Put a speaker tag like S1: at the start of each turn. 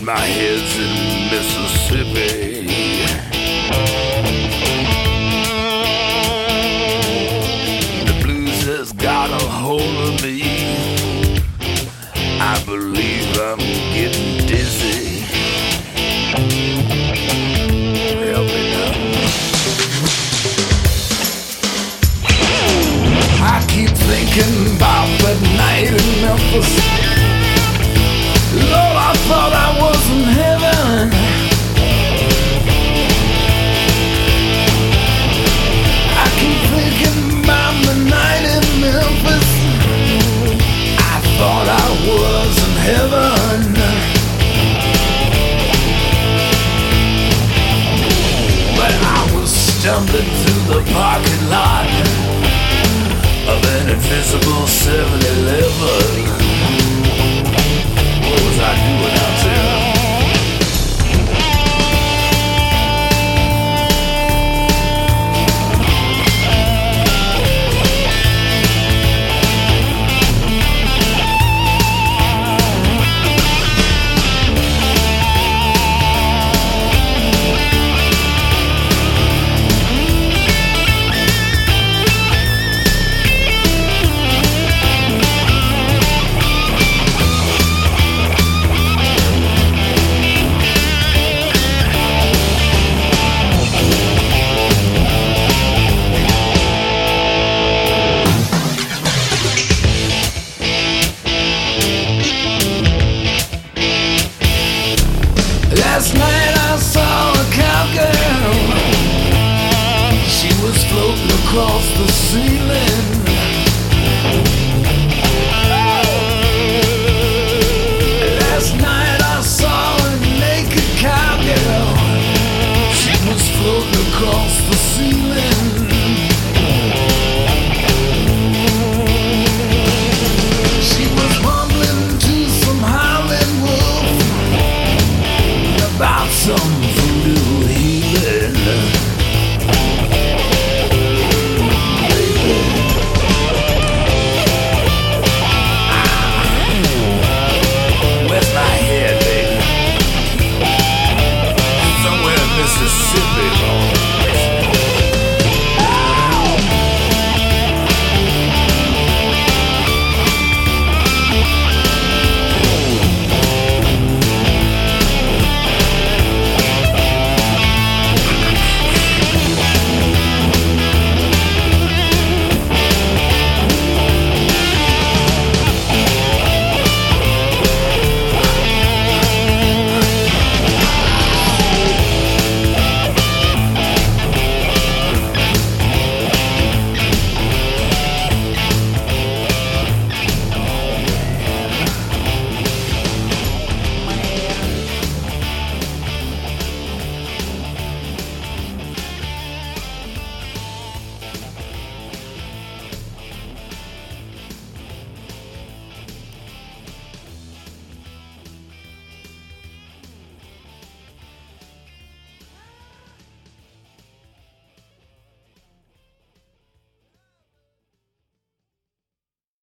S1: My head's in Mississippi. The blues has got a hold of me. I believe I'm getting dizzy. Help me now. I keep thinking about that night in Memphis. Lord, I thought I was in heaven. I keep thinking about the night in Memphis. I thought I was in heaven. But I was stumbling through the parking lot of an invisible 7-Eleven. What was I doing out there? Last night I saw a cowgirl. She was floating across the ceiling.